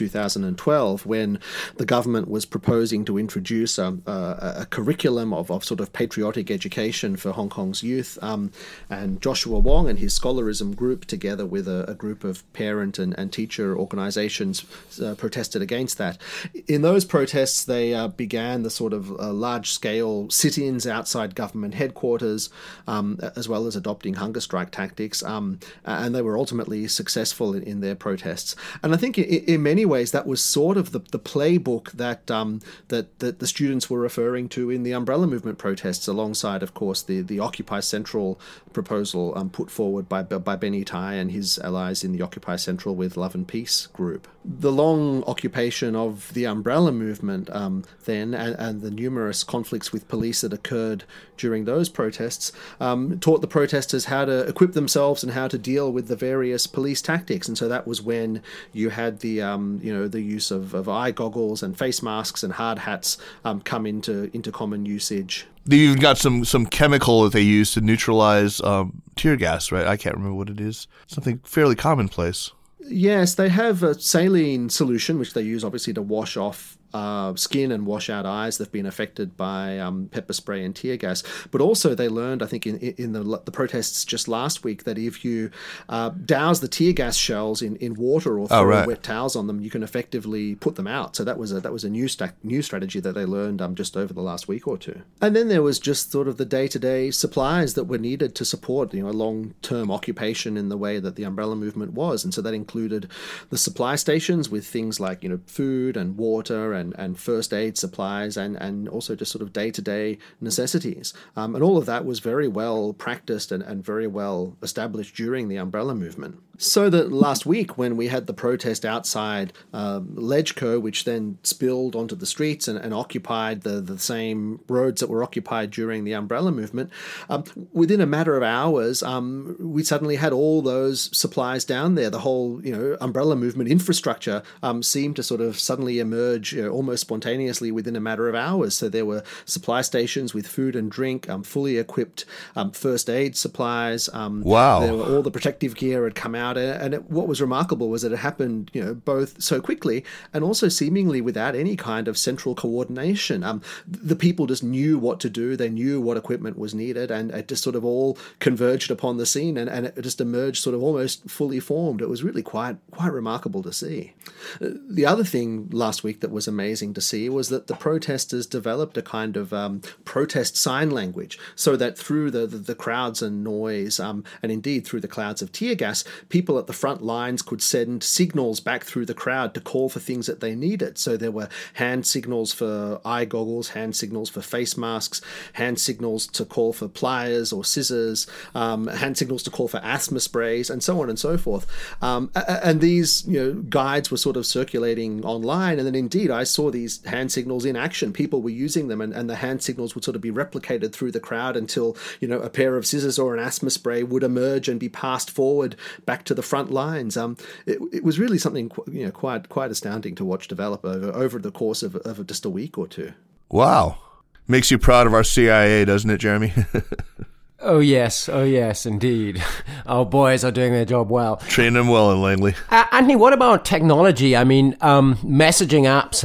2012, when the government was proposing to introduce a curriculum of sort of patriotic education for Hong Kong's youth. And Joshua Wong and his scholarism group, together with a group of parent and teacher organizations, protested against that. In those protests, they began the sort of large-scale sit-ins outside government headquarters, as well as adopting hunger strike tactics, and they were ultimately successful in their protests. And I think in many ways that was sort of the playbook that the students were referring to in the Umbrella Movement protests, alongside, of course, the Occupy Central proposal put forward by Benny Tai and his allies in the Occupy Central with Love and Peace group. The long occupation of the Umbrella Movement then, and the numerous conflicts with police that occurred during those protests, taught the protesters how to equip themselves and how to deal with the various police tactics. And so that was when you had the use of eye goggles and face masks and hard hats come into common usage. They even got some chemical that they use to neutralize tear gas, right? I can't remember what it is. Something fairly commonplace. Yes, they have a saline solution, which they use obviously to wash off skin and wash out eyes that have been affected by pepper spray and tear gas. But also they learned, I think, in the protests just last week, that if you douse the tear gas shells in water or throw wet towels on them, you can effectively put them out. So that was a new strategy that they learned just over the last week or two. And then there was just sort of the day-to-day supplies that were needed to support a long-term occupation in the way that the umbrella movement was. And so that included the supply stations with things like food and water and first aid supplies and also just sort of day-to-day necessities. And all of that was very well practiced and very well established during the umbrella movement. So that last week when we had the protest outside LegCo, which then spilled onto the streets and occupied the same roads that were occupied during the umbrella movement, within a matter of hours, we suddenly had all those supplies down there. The whole umbrella movement infrastructure seemed to sort of suddenly emerge almost spontaneously within a matter of hours. So there were supply stations with food and drink, fully equipped first aid supplies. Wow. There were, all the protective gear had come out. And what was remarkable was that it happened, both so quickly and also seemingly without any kind of central coordination. The people just knew what to do. They knew what equipment was needed, and it just sort of all converged upon the scene, and it just emerged sort of almost fully formed. It was really quite remarkable to see. The other thing last week that was amazing to see was that the protesters developed a kind of protest sign language, so that through the crowds and noise, and indeed through the clouds of tear gas, people at the front lines could send signals back through the crowd to call for things that they needed. So there were hand signals for eye goggles, hand signals for face masks, hand signals to call for pliers or scissors, hand signals to call for asthma sprays, and so on and so forth. And these guides were sort of circulating online, and then indeed I saw these hand signals in action. People were using them, and the hand signals would sort of be replicated through the crowd until a pair of scissors or an asthma spray would emerge and be passed forward back to the front lines. It was really something quite astounding to watch develop over the course of just a week or two. Wow. Makes you proud of our CIA, doesn't it, Jeremy? Oh yes, indeed. Our boys are doing their job well. Train them well in Langley. Anthony, what about technology? I mean, messaging apps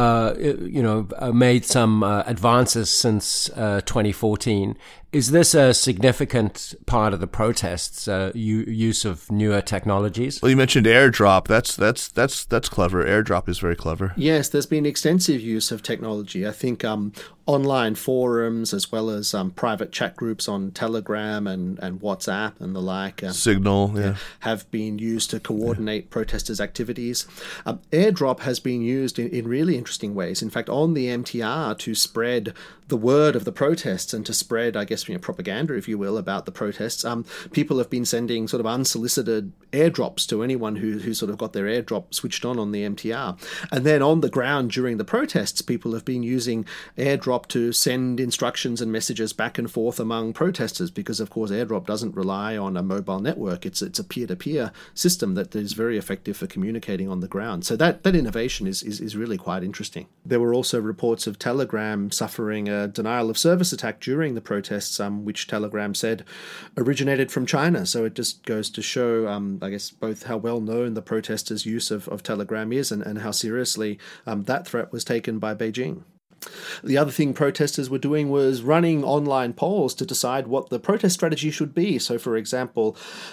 have, made some advances since 2014. Is this a significant part of the protests? Use of newer technologies? Well, you mentioned AirDrop. That's clever. AirDrop is very clever. Yes, there's been extensive use of technology. I think online forums as well as private chat groups on Telegram and WhatsApp and the like. Signal, have been used to coordinate protesters' activities. AirDrop has been used in really interesting ways. In fact, on the MTR to spread the word of the protests and to spread, I guess, propaganda, if you will, about the protests. People have been sending sort of unsolicited airdrops to anyone who sort of got their airdrop switched on the MTR. And then on the ground during the protests, people have been using airdrop to send instructions and messages back and forth among protesters, because of course airdrop doesn't rely on a mobile network. It's a peer-to-peer system that is very effective for communicating on the ground. So that innovation is really quite interesting. There were also reports of Telegram suffering a denial of service attack during the protests, which Telegram said originated from China. So it just goes to show, I guess, both how well known the protesters' use of Telegram is and how seriously that threat was taken by Beijing. The other thing protesters were doing was running online polls to decide what the protest strategy should be. So, for example,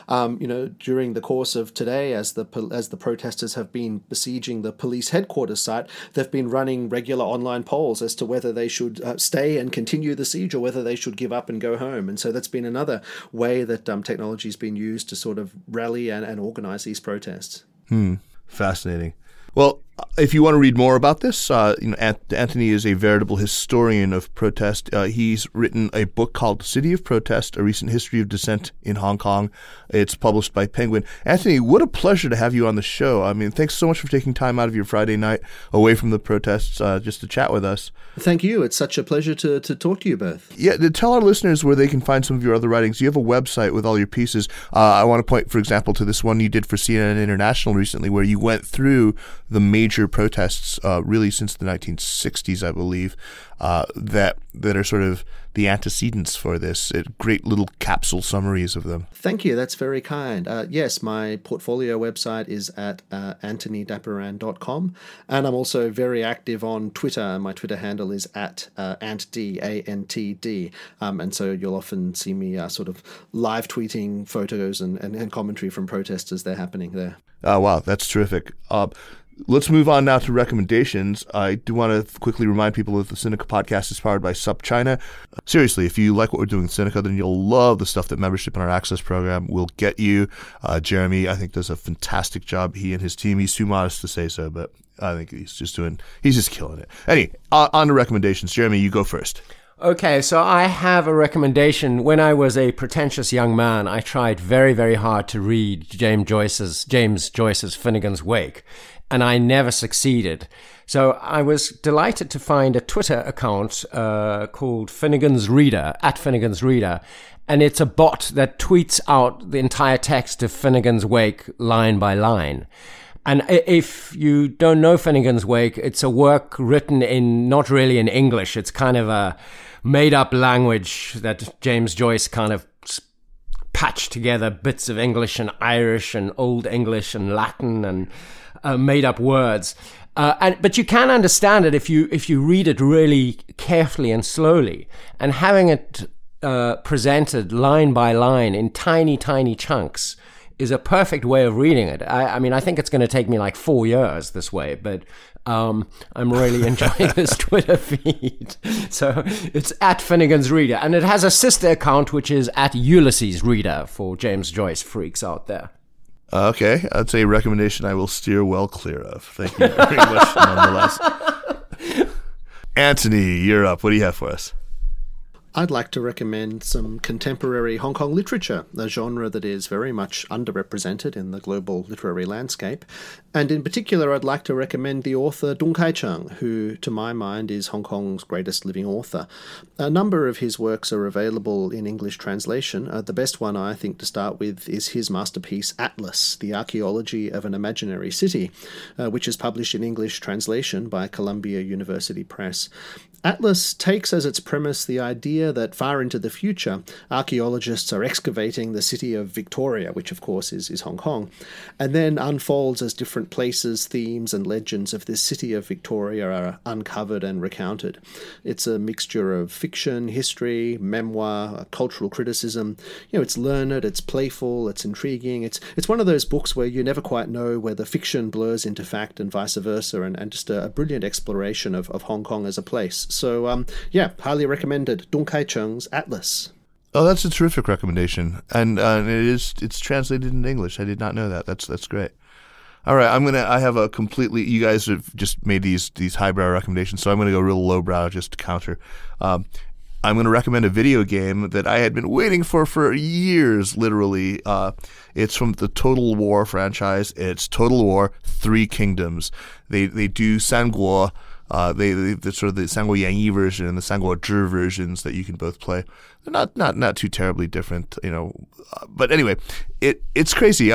during the course of today, as the protesters have been besieging the police headquarters site, they've been running regular online polls as to whether they should stay and continue the siege or whether they should give up and go home. And so that's been another way that technology has been used to sort of rally and organize these protests. Fascinating. Well, if you want to read more about this, Anthony is a veritable historian of protest. He's written a book called City of Protest, A Recent History of Dissent in Hong Kong. It's published by Penguin. Anthony, what a pleasure to have you on the show. I mean, thanks so much for taking time out of your Friday night away from the protests just to chat with us. Thank you. It's such a pleasure to talk to you both. Yeah, to tell our listeners where they can find some of your other writings. You have a website with all your pieces. I want to point, for example, to this one you did for CNN International recently, where you went through the major major protests really since the 1960s, I believe, that are sort of the antecedents for this. Great little capsule summaries of them. Thank you. That's very kind. Yes, my portfolio website is at antonydapiran.com, and I'm also very active on Twitter. My Twitter handle is at antd, ANTD, and so you'll often see me sort of live tweeting photos and commentary from protests as they're happening there. Oh, wow. That's terrific. Let's move on now to recommendations. I do want to quickly remind people that the Sinica podcast is powered by SupChina. Seriously, if you like what we're doing with Sinica, then you'll love the stuff that membership in our access program will get you. Jeremy, I think, does a fantastic job. He and his team. He's too modest to say so, but I think he's just killing it. Anyway, on to recommendations. Jeremy, you go first. Okay, so I have a recommendation. When I was a pretentious young man, I tried very, very hard to read James Joyce's Finnegan's Wake, and I never succeeded. So I was delighted to find a Twitter account called Finnegan's Reader, @Finnegan's and it's a bot that tweets out the entire text of Finnegan's Wake line by line. And if you don't know Finnegan's Wake, it's a work written not really in English. It's kind of a made-up language that James Joyce kind of patched together bits of English and Irish and Old English and Latin and made-up words. But you can understand it if you read it really carefully and slowly. And having it presented line by line in tiny, tiny chunks is a perfect way of reading it. I mean, I think it's going to take me like 4 years this way, but I'm really enjoying this Twitter feed. So it's @Finnegan's Reader, and it has a sister account, which is @Ulysses Reader for James Joyce freaks out there. Okay, that's a recommendation I will steer well clear of. Thank you very much, nonetheless. Anthony, you're up. What do you have for us? I'd like to recommend some contemporary Hong Kong literature, a genre that is very much underrepresented in the global literary landscape. And in particular, I'd like to recommend the author Tung Kai-cheng, who, to my mind, is Hong Kong's greatest living author. A number of his works are available in English translation. The best one, I think, to start with is his masterpiece Atlas, The Archaeology of an Imaginary City, which is published in English translation by Columbia University Press. Atlas takes as its premise the idea that far into the future, archaeologists are excavating the city of Victoria, which of course is Hong Kong, and then unfolds as different places, themes, and legends of this city of Victoria are uncovered and recounted. It's a mixture of fiction, history, memoir, cultural criticism. It's learned, it's playful, it's intriguing. It's one of those books where you never quite know whether fiction blurs into fact and vice versa, and just a brilliant exploration of Hong Kong as a place. So, highly recommended. Tung Kai-cheng's Atlas. Oh, that's a terrific recommendation, and it's translated into English. I did not know that. That's great. All right, I have a completely. You guys have just made these highbrow recommendations, so I'm gonna go real lowbrow just to counter. I'm going to recommend a video game that I had been waiting for years, literally. It's from the Total War franchise. It's Total War 3 Kingdoms. They do Sanguo. The sort of the Sanguo Yanyi version and the Sanguo Zhi versions that you can both play. They're not too terribly different, but anyway, it's crazy.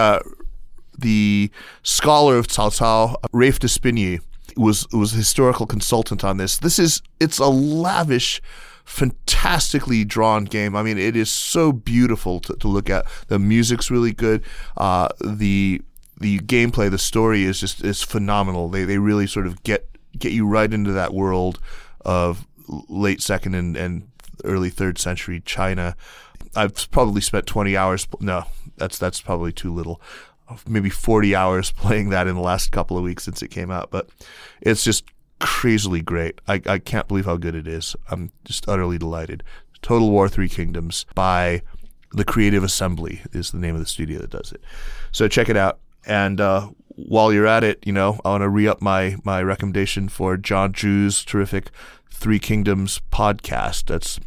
The scholar of Cao Cao, Rafe Despigny, was a historical consultant on this. It's a lavish, fantastically drawn game. I mean, it is so beautiful to look at. The music's really good. The gameplay, the story is phenomenal. They really sort of get you right into that world of late 2nd and early 3rd century China. I've probably spent 20 hours. No, that's probably too little. Maybe 40 hours playing that in the last couple of weeks since it came out. But it's just crazily great. I can't believe how good it is. I'm just utterly delighted. Total War 3 Kingdoms by The Creative Assembly is the name of the studio that does it. So check it out. And while you're at it, I want to re-up my recommendation for John Ju's terrific 3 Kingdoms podcast. That's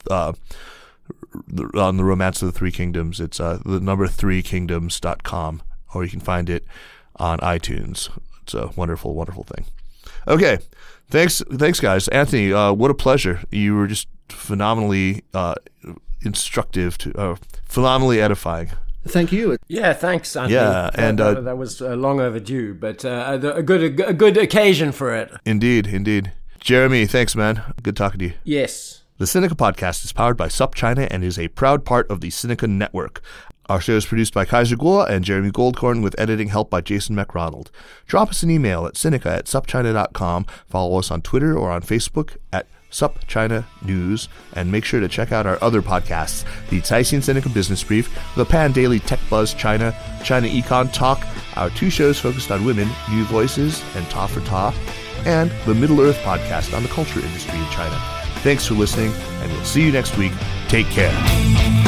on the Romance of the 3 Kingdoms. It's the number 3kingdoms.com, or you can find it on iTunes. It's a wonderful, wonderful thing. Okay, thanks, guys. Anthony, what a pleasure. You were just phenomenally instructive, phenomenally edifying. Thank you. Yeah, thanks, Anthony. Yeah, and that was long overdue, but a good occasion for it. Indeed. Jeremy, thanks, man. Good talking to you. Yes. The Sinica Podcast is powered by SupChina and is a proud part of the Sinica Network. Our show is produced by Kaiser Kuo and Jeremy Goldkorn with editing help by Jason McRonald. Drop us an email at sinica@supchina.com. Follow us on Twitter or on Facebook at SupChina News, and make sure to check out our other podcasts, the Caixin Sinica Business Brief, the Pan Daily Tech Buzz China, China Econ Talk, our 2 shows focused on women, New Voices and Ta for Ta, and the Middle Earth podcast on the culture industry in China. Thanks for listening, and we'll see you next week. Take care.